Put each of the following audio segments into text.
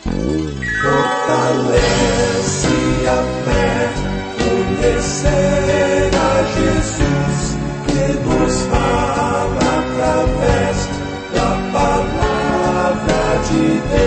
Fortalece a fé, conhecer a Jesus, que nos fala através da palavra de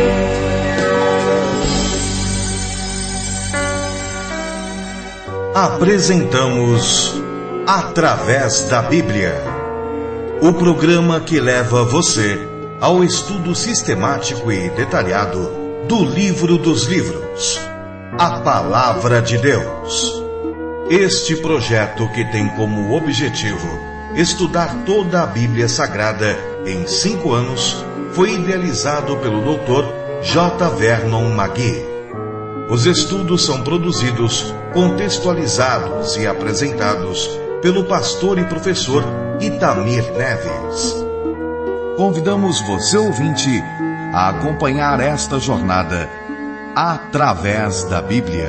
Deus. Apresentamos Através da Bíblia, o programa que leva você ao estudo sistemático e detalhado do livro dos livros, a Palavra de Deus. Este projeto, que tem como objetivo estudar toda a Bíblia Sagrada em 5 anos, foi idealizado pelo Dr. J. Vernon McGee. Os estudos são produzidos, contextualizados e apresentados pelo pastor e professor Itamir Neves. Convidamos você, ouvinte, a acompanhar esta jornada através da Bíblia.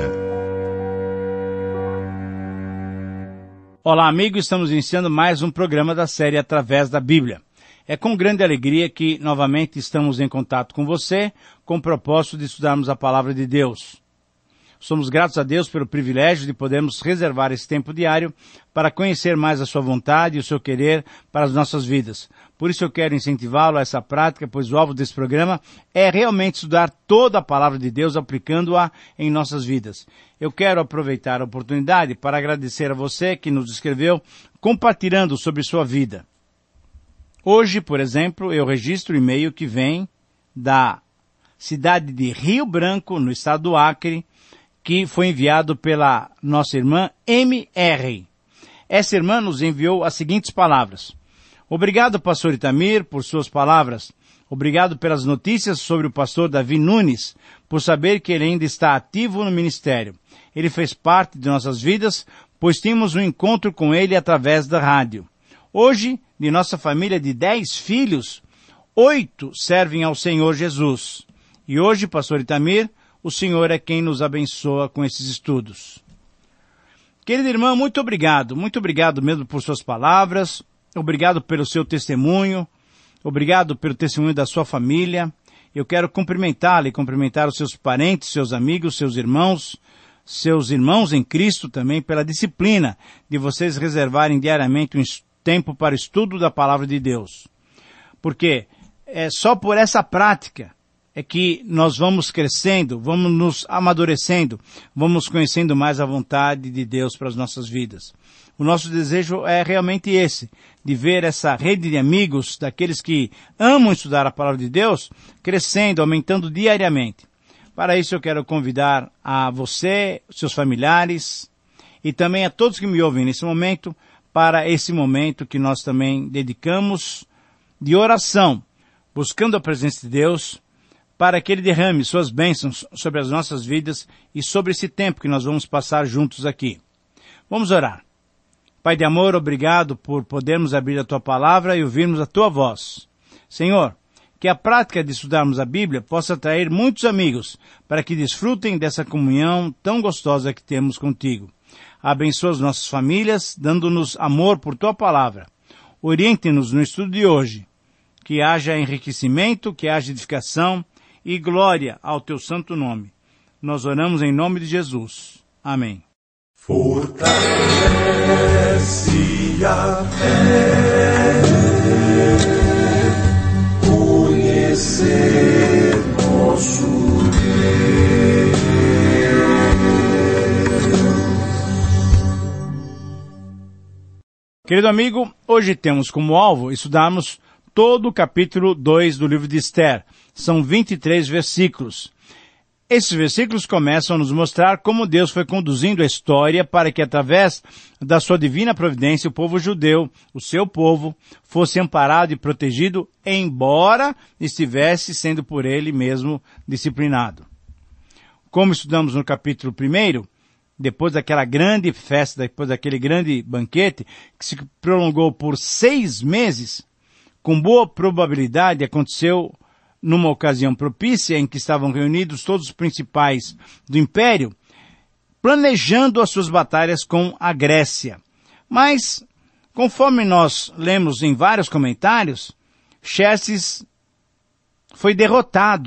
Olá, amigo, estamos iniciando mais um programa da série Através da Bíblia. É com grande alegria que novamente estamos em contato com você, com o propósito de estudarmos a Palavra de Deus. Somos gratos a Deus pelo privilégio de podermos reservar esse tempo diário para conhecer mais a sua vontade e o seu querer para as nossas vidas. Por isso eu quero incentivá-lo a essa prática, pois o alvo desse programa é realmente estudar toda a Palavra de Deus, aplicando-a em nossas vidas. Eu quero aproveitar a oportunidade para agradecer a você que nos escreveu compartilhando sobre sua vida. Hoje, por exemplo, eu registro o e-mail que vem da cidade de Rio Branco, no estado do Acre, que foi enviado pela nossa irmã M.R. Essa irmã nos enviou as seguintes palavras. Obrigado, pastor Itamir, por suas palavras. Obrigado pelas notícias sobre o pastor Davi Nunes, por saber que ele ainda está ativo no ministério. Ele fez parte de nossas vidas, pois tínhamos um encontro com ele através da rádio. Hoje, de nossa família de 10 filhos, 8 servem ao Senhor Jesus. E hoje, pastor Itamir, o Senhor é quem nos abençoa com esses estudos. Querida irmã, muito obrigado mesmo por suas palavras, obrigado pelo seu testemunho, obrigado pelo testemunho da sua família. Eu quero cumprimentá-la e cumprimentar os seus parentes, seus amigos, seus irmãos em Cristo também, pela disciplina de vocês reservarem diariamente um tempo para o estudo da Palavra de Deus. Porque é só por essa prática é que nós vamos crescendo, vamos nos amadurecendo, vamos conhecendo mais a vontade de Deus para as nossas vidas. O nosso desejo é realmente esse, de ver essa rede de amigos, daqueles que amam estudar a Palavra de Deus, crescendo, aumentando diariamente. Para isso eu quero convidar a você, seus familiares, e também a todos que me ouvem nesse momento, para esse momento que nós também dedicamos de oração, buscando a presença de Deus, para que Ele derrame suas bênçãos sobre as nossas vidas e sobre esse tempo que nós vamos passar juntos aqui. Vamos orar. Pai de amor, obrigado por podermos abrir a Tua Palavra e ouvirmos a Tua voz. Senhor, que a prática de estudarmos a Bíblia possa atrair muitos amigos para que desfrutem dessa comunhão tão gostosa que temos contigo. Abençoa as nossas famílias, dando-nos amor por Tua Palavra. Oriente-nos no estudo de hoje. Que haja enriquecimento, que haja edificação, e glória ao Teu santo nome. Nós oramos em nome de Jesus. Amém. Fortalece a fé, conhecer nosso Deus. Querido amigo, hoje temos como alvo estudarmos todo o capítulo 2 do livro de Esther. São 23 versículos. Esses versículos começam a nos mostrar como Deus foi conduzindo a história para que, através da sua divina providência, o povo judeu, o seu povo, fosse amparado e protegido, embora estivesse sendo por ele mesmo disciplinado. Como estudamos no capítulo 1, depois daquela grande festa, depois daquele grande banquete, que se prolongou por 6 meses, com boa probabilidade aconteceu numa ocasião propícia em que estavam reunidos todos os principais do império, planejando as suas batalhas com a Grécia. Mas, conforme nós lemos em vários comentários, Xerxes foi derrotado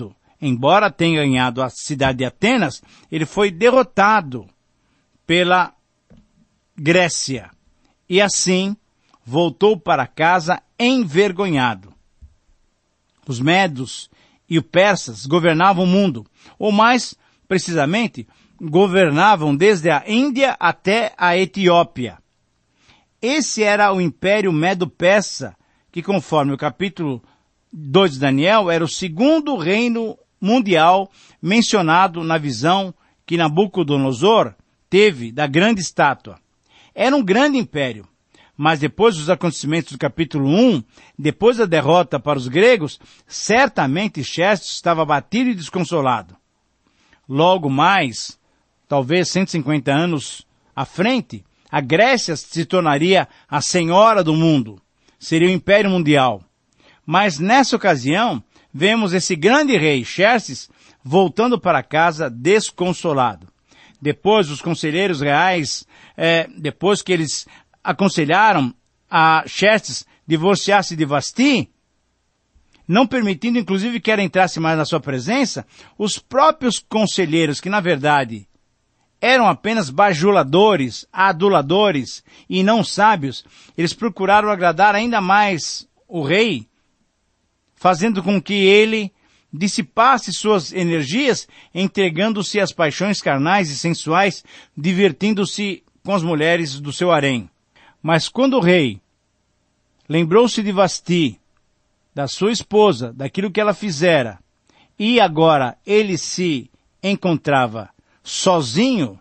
embora tenha ganhado a cidade de Atenas, ele foi derrotado pela Grécia. E assim, voltou para casa envergonhado. Os medos e os persas governavam o mundo, ou mais precisamente, governavam desde a Índia até a Etiópia. Esse era o Império Medo-Persa, que conforme o capítulo 2 de Daniel, era o segundo reino mundial mencionado na visão que Nabucodonosor teve da grande estátua. Era um grande império, mas depois dos acontecimentos do capítulo 1, depois da derrota para os gregos, certamente Xerxes estava abatido e desconsolado. Logo mais, talvez 150 anos à frente, a Grécia se tornaria a senhora do mundo, seria o império mundial. Mas nessa ocasião, vemos esse grande rei, Xerxes, voltando para casa desconsolado. Depois, os conselheiros reais, depois que eles aconselharam a Xerxes divorciar-se de Vasti, não permitindo inclusive que ela entrasse mais na sua presença, os próprios conselheiros, que na verdade eram apenas bajuladores, aduladores e não sábios, eles procuraram agradar ainda mais o rei, fazendo com que ele dissipasse suas energias, entregando-se às paixões carnais e sensuais, divertindo-se com as mulheres do seu harém. Mas quando o rei lembrou-se de Vasti, da sua esposa, daquilo que ela fizera, e agora ele se encontrava sozinho,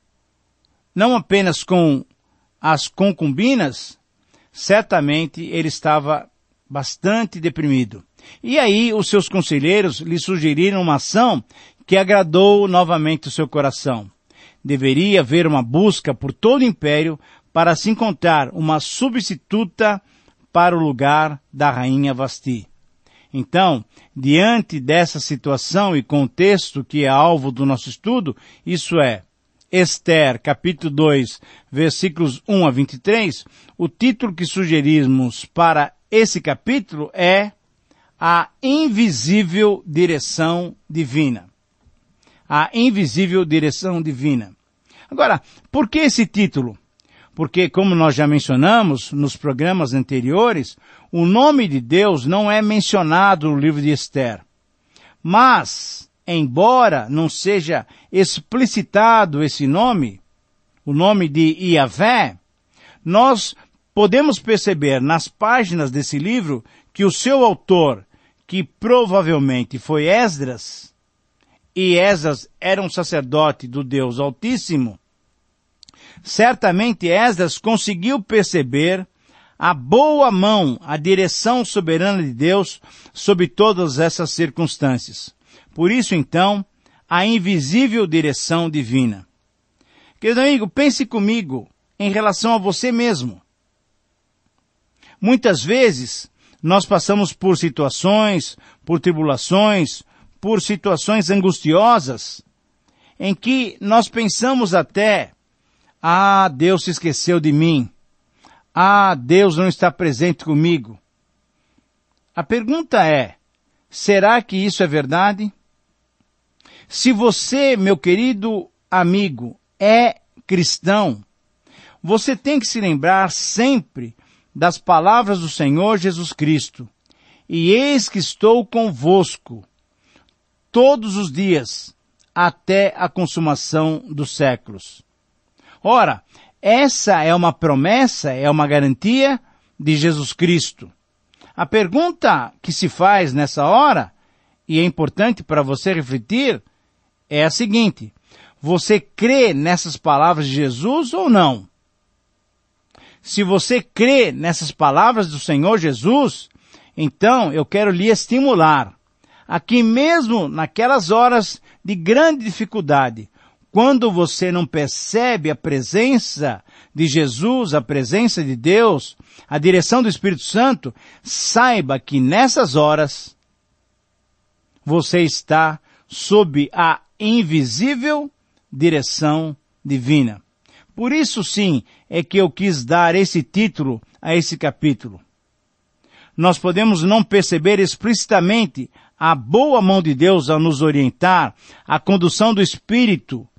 não apenas com as concubinas, certamente ele estava bastante deprimido. E aí os seus conselheiros lhe sugeriram uma ação que agradou novamente o seu coração. Deveria haver uma busca por todo o império para se encontrar uma substituta para o lugar da rainha Vasti. Então, diante dessa situação e contexto que é alvo do nosso estudo, isso é, Esther, capítulo 2, versículos 1 a 23, o título que sugerimos para esse capítulo é A Invisível Direção Divina. A Invisível Direção Divina. Agora, por que esse título? Porque, como nós já mencionamos nos programas anteriores, o nome de Deus não é mencionado no livro de Esther. Mas, embora não seja explicitado esse nome, o nome de Yahvé, nós podemos perceber nas páginas desse livro que o seu autor, que provavelmente foi Esdras, e Esdras era um sacerdote do Deus Altíssimo, certamente Esdras conseguiu perceber a boa mão, a direção soberana de Deus sobre todas essas circunstâncias. Por isso, então, a invisível direção divina. Querido amigo, pense comigo em relação a você mesmo. Muitas vezes, nós passamos por situações, por tribulações, por situações angustiosas, em que nós pensamos até, Deus se esqueceu de mim. Deus não está presente comigo. A pergunta é, será que isso é verdade? Se você, meu querido amigo, é cristão, você tem que se lembrar sempre das palavras do Senhor Jesus Cristo. E eis que estou convosco todos os dias, até a consumação dos séculos. Ora, essa é uma promessa, é uma garantia de Jesus Cristo. A pergunta que se faz nessa hora, e é importante para você refletir, é a seguinte: você crê nessas palavras de Jesus ou não? Se você crê nessas palavras do Senhor Jesus, então eu quero lhe estimular, aqui mesmo naquelas horas de grande dificuldade, quando você não percebe a presença de Jesus, a presença de Deus, a direção do Espírito Santo, saiba que nessas horas você está sob a invisível direção divina. Por isso sim é que eu quis dar esse título a esse capítulo. Nós podemos não perceber explicitamente a boa mão de Deus a nos orientar, a condução do Espírito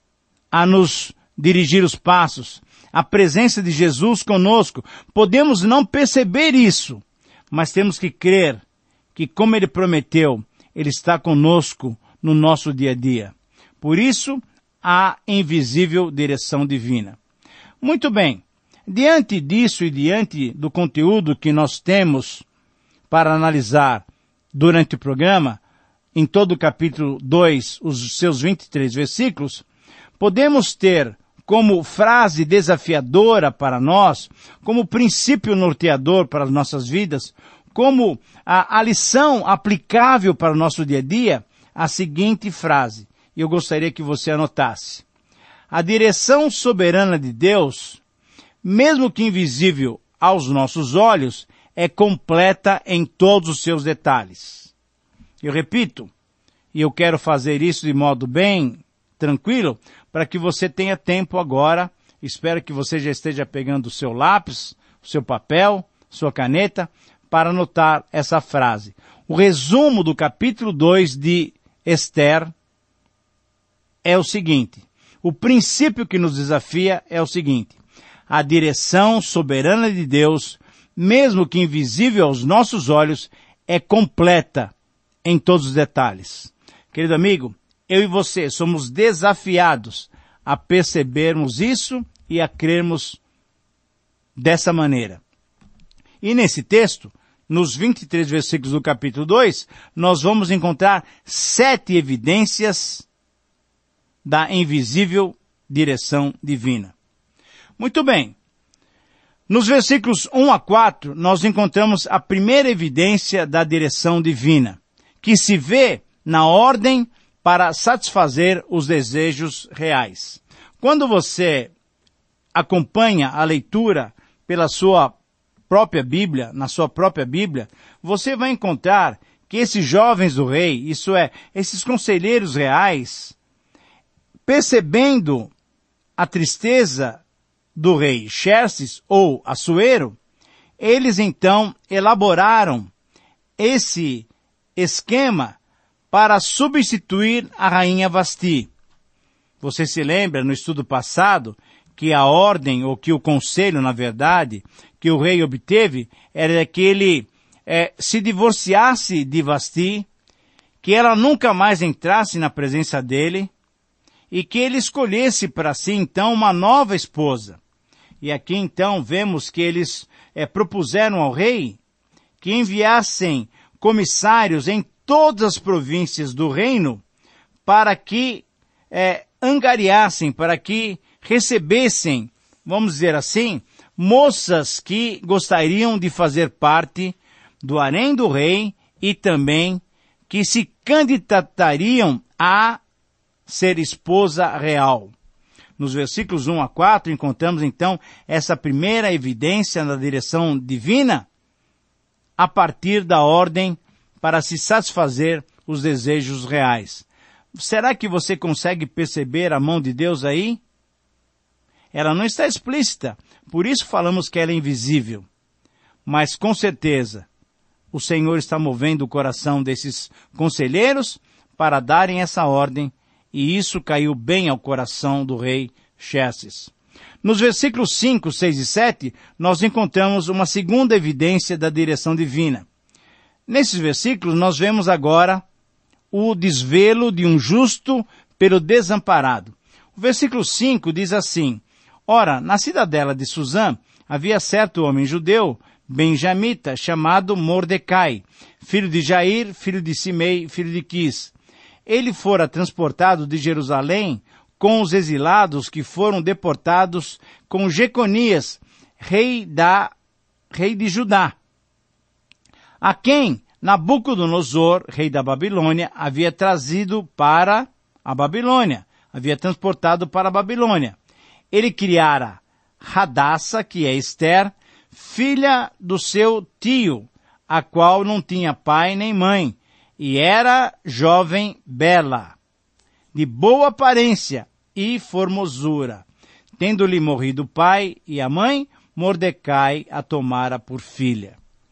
a nos dirigir os passos, a presença de Jesus conosco. Podemos não perceber isso, mas temos que crer que, como Ele prometeu, Ele está conosco no nosso dia a dia. Por isso, a invisível direção divina. Muito bem, diante disso e diante do conteúdo que nós temos para analisar durante o programa, em todo o capítulo 2, os seus 23 versículos, podemos ter como frase desafiadora para nós, como princípio norteador para as nossas vidas, como a lição aplicável para o nosso dia a dia, a seguinte frase. E eu gostaria que você anotasse. A direção soberana de Deus, mesmo que invisível aos nossos olhos, é completa em todos os seus detalhes. Eu repito, e eu quero fazer isso de modo bem tranquilo, para que você tenha tempo agora. Espero que você já esteja pegando o seu lápis, o seu papel, sua caneta, para anotar essa frase. O resumo do capítulo 2 de Esther é o seguinte. O princípio que nos desafia é o seguinte. A direção soberana de Deus, mesmo que invisível aos nossos olhos, é completa em todos os detalhes. Querido amigo, eu e você somos desafiados a percebermos isso e a crermos dessa maneira. E nesse texto, nos 23 versículos do capítulo 2, nós vamos encontrar 7 evidências da invisível direção divina. Muito bem. Nos versículos 1 a 4, nós encontramos a primeira evidência da direção divina, que se vê na ordem para satisfazer os desejos reais. Quando você acompanha a leitura pela sua própria Bíblia, na sua própria Bíblia, você vai encontrar que esses jovens do rei, isso é, esses conselheiros reais, percebendo a tristeza do rei Xerxes ou Assuero, eles então elaboraram esse esquema para substituir a rainha Vasti. Você se lembra no estudo passado que a ordem, ou que o conselho, na verdade, que o rei obteve, era que ele se divorciasse de Vasti, que ela nunca mais entrasse na presença dele, e que ele escolhesse para si, então, uma nova esposa. E aqui, então, vemos que eles propuseram ao rei que enviassem comissários em todas as províncias do reino para que angariassem, para que recebessem, vamos dizer assim, moças que gostariam de fazer parte do harém do rei e também que se candidatariam a ser esposa real. Nos versículos 1 a 4 encontramos então essa primeira evidência da direção divina a partir da ordem para se satisfazer os desejos reais. Será que você consegue perceber a mão de Deus aí? Ela não está explícita, por isso falamos que ela é invisível. Mas com certeza, o Senhor está movendo o coração desses conselheiros para darem essa ordem, e isso caiu bem ao coração do rei Xerxes. Nos versículos 5, 6 e 7, nós encontramos uma segunda evidência da direção divina. Nesses versículos, nós vemos agora o desvelo de um justo pelo desamparado. O versículo 5 diz assim: Ora, na cidadela de Suzã havia certo homem judeu, benjamita, chamado Mordecai, filho de Jair, filho de Simei, filho de Quis. Ele fora transportado de Jerusalém com os exilados que foram deportados com Jeconias, rei de Judá, a quem Nabucodonosor, rei da Babilônia, havia trazido para a Babilônia, havia transportado para a Babilônia. Ele criara Hadassa, que é Esther, filha do seu tio, a qual não tinha pai nem mãe, e era jovem bela, de boa aparência e formosura. Tendo-lhe morrido o pai e a mãe, Mordecai a tomara por filha.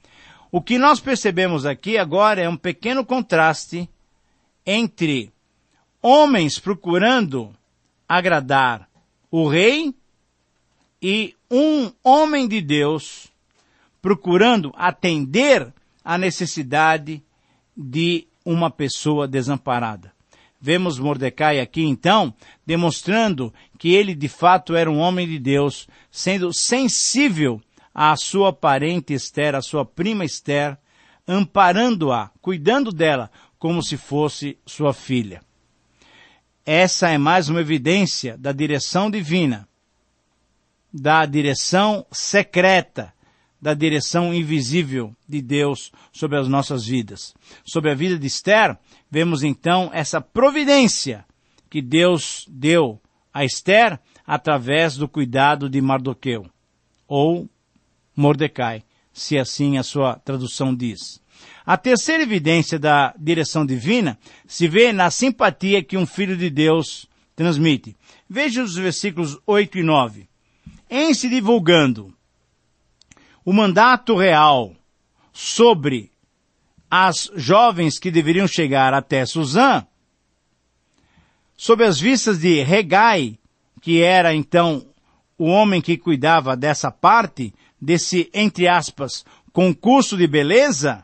O que nós percebemos aqui agora é um pequeno contraste entre homens procurando agradar o rei e um homem de Deus procurando atender à necessidade de uma pessoa desamparada. Vemos Mordecai aqui, então, demonstrando que ele de fato era um homem de Deus, sendo sensível à sua parente Ester, à sua prima Ester, amparando-a, cuidando dela, como se fosse sua filha. Essa é mais uma evidência da direção divina, da direção secreta, da direção invisível de Deus sobre as nossas vidas. Sobre a vida de Ester, vemos então essa providência que Deus deu a Ester através do cuidado de Mardoqueu, ou Mordecai, se assim a sua tradução diz. A terceira evidência da direção divina se vê na simpatia que um filho de Deus transmite. Veja os versículos 8 e 9. Em se divulgando o mandato real sobre as jovens que deveriam chegar até Suzã, sob as vistas de Hegai, que era então o homem que cuidava dessa parte, desse, entre aspas, concurso de beleza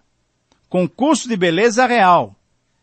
real.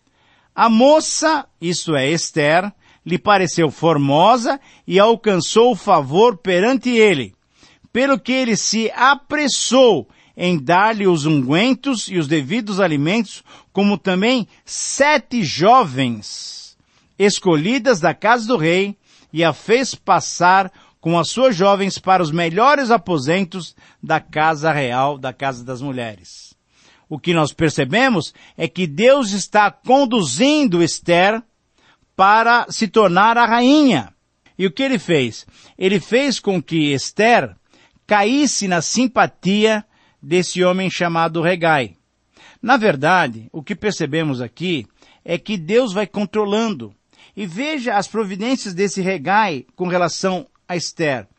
A moça, isto é, Ester, lhe pareceu formosa e alcançou favor perante ele, pelo que ele se apressou em dar-lhe os ungüentos e os devidos alimentos, como também 7 jovens escolhidas da casa do rei, e a fez passar com as suas jovens para os melhores aposentos da casa real, da casa das mulheres. O que nós percebemos é que Deus está conduzindo Ester para se tornar a rainha. E o que ele fez? Ele fez com que Ester caísse na simpatia desse homem chamado Hegai. Na verdade, o que percebemos aqui é que Deus vai controlando. E veja as providências desse Hegai com relação a Ester.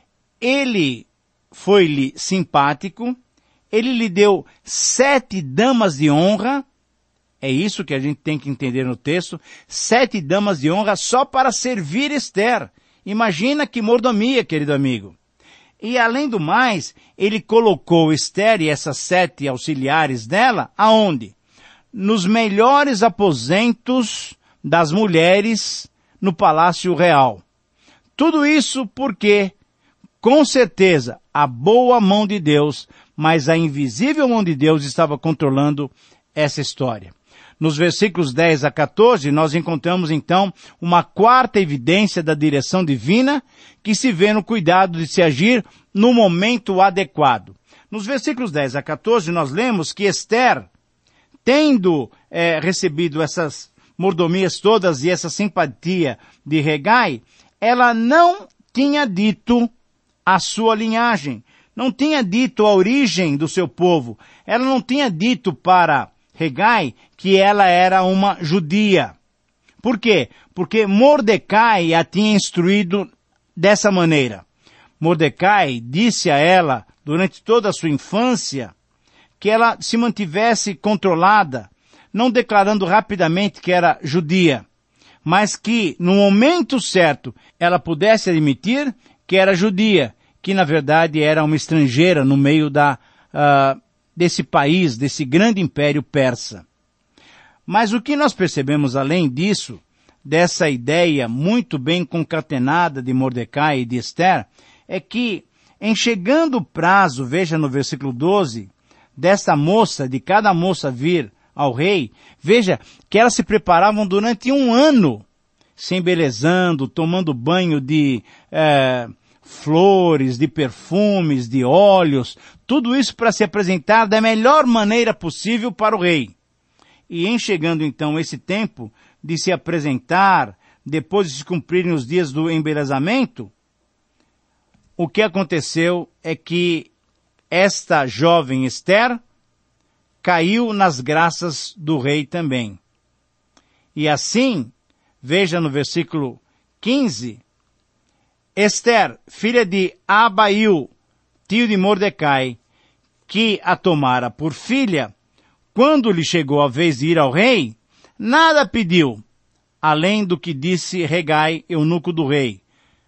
Ele foi-lhe simpático, ele lhe deu 7 damas de honra, é isso que a gente tem que entender no texto, 7 damas de honra só para servir Ester. Imagina que mordomia, querido amigo. E além do mais, ele colocou Ester e essas 7 auxiliares dela, aonde? Nos melhores aposentos das mulheres no Palácio Real. Tudo isso porque, com certeza, a boa mão de Deus, mas a invisível mão de Deus estava controlando essa história. Nos versículos 10 a 14, nós encontramos então uma quarta evidência da direção divina que se vê no cuidado de se agir no momento adequado. Nos versículos 10 a 14, nós lemos que Ester, tendo recebido essas mordomias todas e essa simpatia de Hegai, ela não tinha dito a sua linhagem, não tinha dito a origem do seu povo, ela não tinha dito para Hegai que ela era uma judia. Por quê? Porque Mordecai a tinha instruído dessa maneira. Mordecai disse a ela, durante toda a sua infância, que ela se mantivesse controlada, não declarando rapidamente que era judia, mas que, no momento certo, ela pudesse admitir que era judia, que na verdade era uma estrangeira no meio desse país, desse grande império persa. Mas o que nós percebemos além disso, dessa ideia muito bem concatenada de Mordecai e de Ester, é que, em chegando o prazo, veja no versículo 12, desta moça, de cada moça vir ao rei, veja que elas se preparavam durante 1 ano, se embelezando, tomando banho de flores, de perfumes, de óleos, tudo isso para se apresentar da melhor maneira possível para o rei. E em chegando então esse tempo de se apresentar, depois de se cumprirem os dias do embelezamento, o que aconteceu é que esta jovem Ester caiu nas graças do rei também. E assim, veja no versículo 15, Ester, filha de Abail, tio de Mordecai, que a tomara por filha, quando lhe chegou a vez de ir ao rei, nada pediu, além do que disse Hegai, eunuco do rei.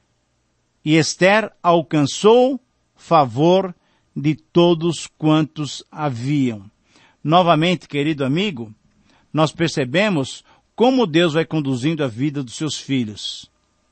E Ester alcançou favor de todos quantos haviam. Novamente, querido amigo, nós percebemos como Deus vai conduzindo a vida dos seus filhos.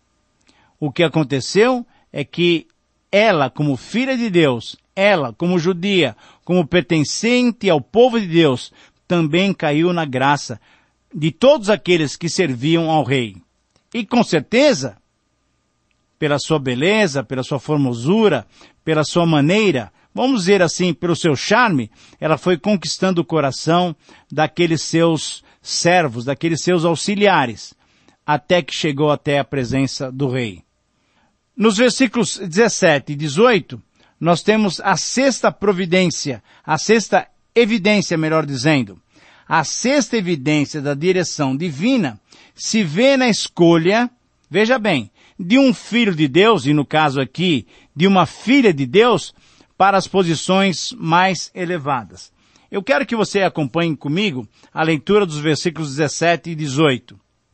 O que aconteceu é que ela, como filha de Deus, ela, como judia, como pertencente ao povo de Deus, também caiu na graça de todos aqueles que serviam ao rei. E com certeza, pela sua beleza, pela sua formosura, pela sua maneira, vamos dizer assim, pelo seu charme, ela foi conquistando o coração daqueles seus servos, daqueles seus auxiliares, até que chegou até a presença do rei. Nos versículos 17 e 18, nós temos a sexta providência, a sexta evidência, melhor dizendo. A sexta evidência da direção divina se vê na escolha, veja bem, de um filho de Deus, e no caso aqui, de uma filha de Deus, para as posições mais elevadas. Eu quero que você acompanhe comigo a leitura dos versículos 17 e 18.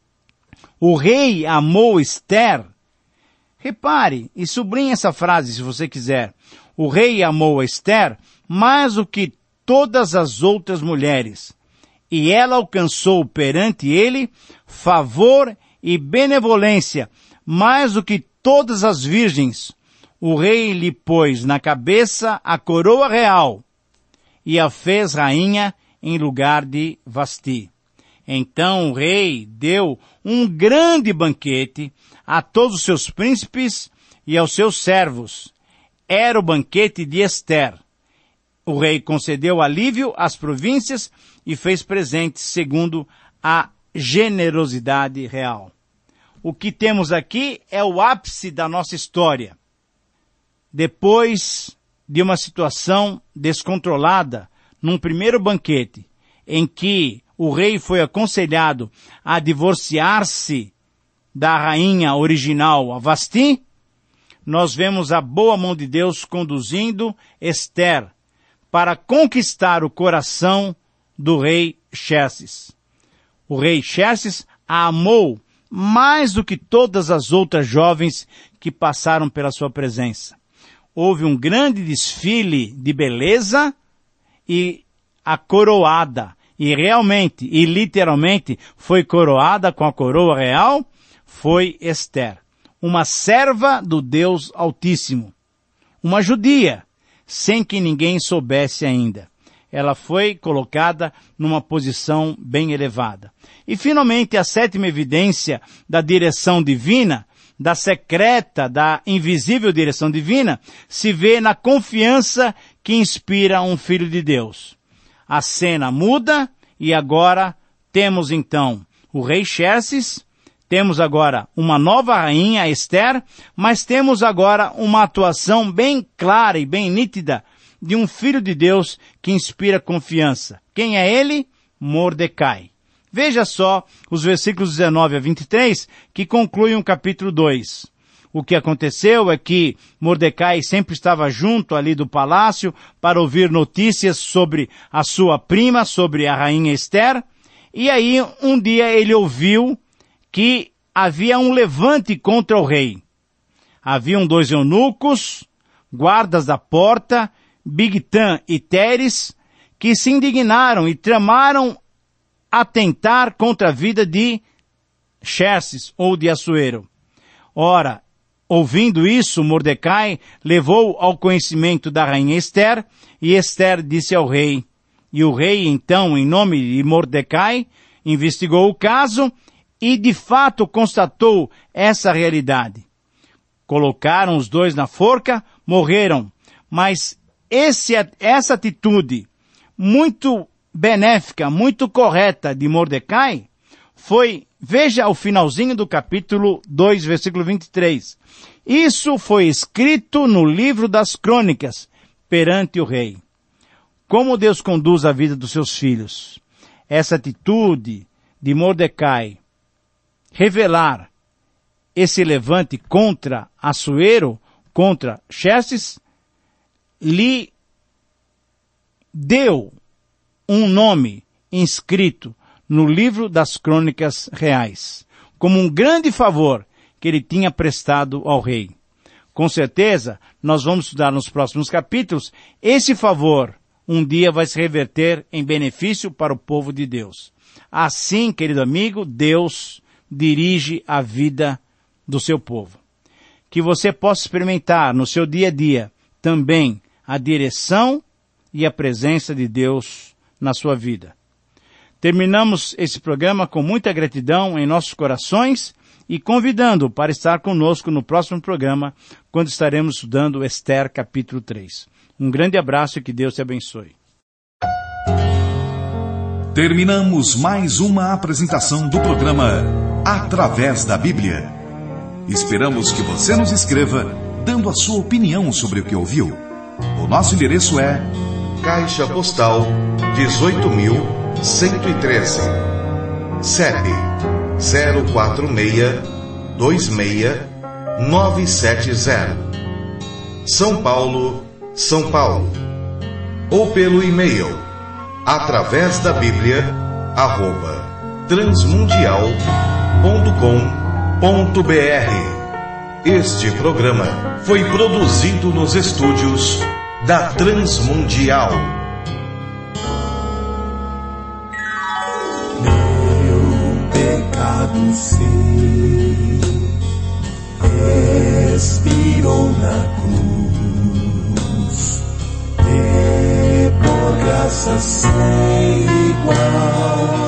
O rei amou Ester. Repare e sublinhe essa frase se você quiser. O rei amou Ester mais do que todas as outras mulheres, e ela alcançou perante ele favor e benevolência mais do que todas as virgens. O rei lhe pôs na cabeça a coroa real e a fez rainha em lugar de Vasti. Então o rei deu um grande banquete a todos os seus príncipes e aos seus servos. Era o banquete de Ester. O rei concedeu alívio às províncias e fez presentes segundo a generosidade real. O que temos aqui é o ápice da nossa história. Depois de uma situação descontrolada, num primeiro banquete, em que o rei foi aconselhado a divorciar-se da rainha original, a Vasti, nós vemos a boa mão de Deus conduzindo Ester para conquistar o coração do rei Xerxes. O rei Xerxes a amou mais do que todas as outras jovens que passaram pela sua presença. Houve um grande desfile de beleza e a coroada, e realmente, e literalmente, foi coroada com a coroa real, foi Ester, uma serva do Deus Altíssimo, uma judia, sem que ninguém soubesse ainda. Ela foi colocada numa posição bem elevada. E finalmente a sétima evidência da direção divina, da secreta, da invisível direção divina, se vê na confiança que inspira um filho de Deus. A cena muda e agora temos então o rei Xerxes, temos agora uma nova rainha, Ester, mas temos agora uma atuação bem clara e bem nítida de um filho de Deus que inspira confiança. Quem é ele? Mordecai. Veja só os versículos 19 a 23 que concluem o capítulo 2. O que aconteceu é que Mordecai sempre estava junto ali do palácio para ouvir notícias sobre a sua prima, sobre a rainha Ester. E aí um dia ele ouviu que havia um levante contra o rei. Haviam 2 eunucos, guardas da porta, Bigtan e Teres, que se indignaram e tramaram atentar contra a vida de Xerxes ou de Assuero. Ora, ouvindo isso, Mordecai levou ao conhecimento da rainha Ester, e Ester disse ao rei. E o rei, então, em nome de Mordecai, investigou o caso e, de fato, constatou essa realidade. Colocaram os 2 na forca, morreram, mas essa atitude muito benéfica, muito correta de Mordecai foi, veja o finalzinho do capítulo 2, versículo 23. Isso foi escrito no livro das crônicas perante o rei. Como Deus conduz a vida dos seus filhos. Essa atitude de Mordecai revelar esse levante contra Assuero, contra Xerxes, lhe deu um nome inscrito no livro das Crônicas Reais, como um grande favor que ele tinha prestado ao rei. Com certeza, nós vamos estudar nos próximos capítulos, esse favor um dia vai se reverter em benefício para o povo de Deus. Assim, querido amigo, Deus dirige a vida do seu povo. Que você possa experimentar no seu dia a dia também a direção e a presença de Deus na sua vida. Terminamos esse programa com muita gratidão em nossos corações e convidando para estar conosco no próximo programa, quando estaremos estudando Esther capítulo 3. Um grande abraço e que Deus te abençoe. Terminamos mais uma apresentação do programa Através da Bíblia. Esperamos que você nos escreva, dando a sua opinião sobre o que ouviu. O nosso endereço é Caixa Postal 18.113, CEP 04626-970, São Paulo, São Paulo. Ou pelo e-mail através da Bíblia @transmundial.com.br. Este programa foi produzido nos estúdios da Transmundial. Meu pecado sei, expirou na cruz, e por graça sem igual